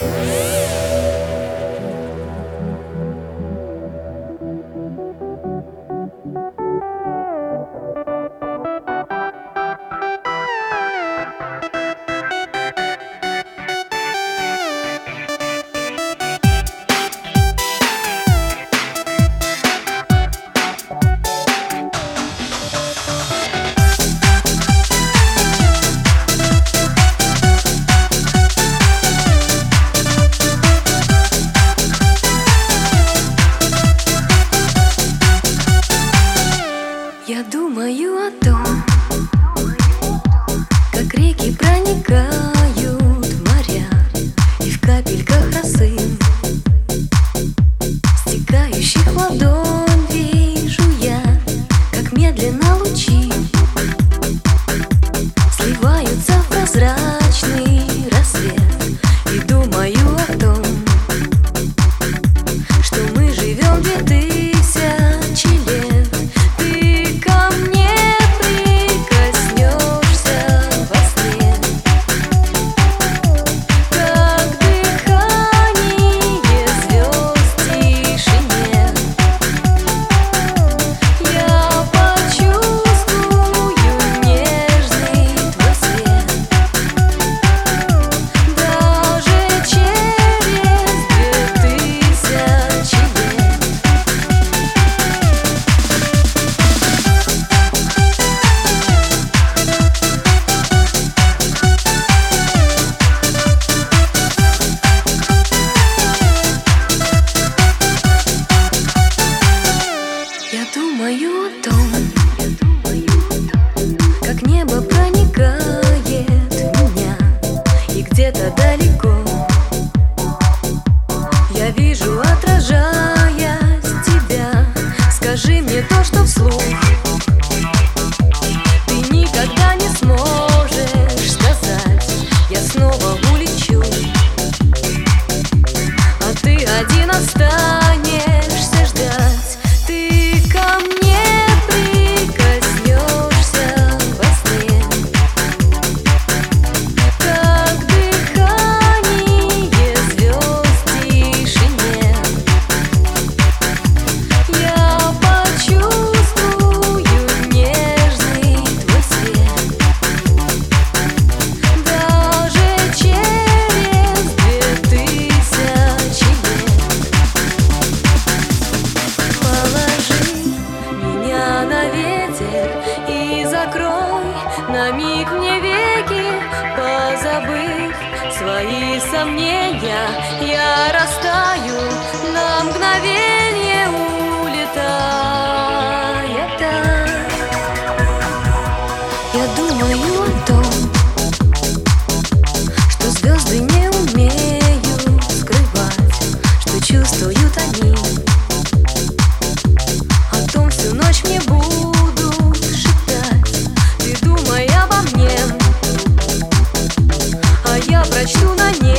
Я думаю о том, как реки проникают в моря, и в капельках росы, стекающих в ладонь, вижу я, как медленно лучи сливаются в прозрачный рассвет. И думаю о том, что мы живем 2000 лет. Думаю о том, как небо проникает в меня, и где-то далеко я вижу, отражаясь, тебя. Скажи мне то, что вслух ты никогда не сможешь сказать. Я снова улечу, а ты один останешься ждать. И закрой на миг мне веки, позабыв свои сомнения, я растаю на мгновенье, улетая так. Я думаю о том, что звезды не умеют скрывать, что чувствуют они. О том всю ночь мне будут шептать. Ты думай обо мне, а я прочту на небе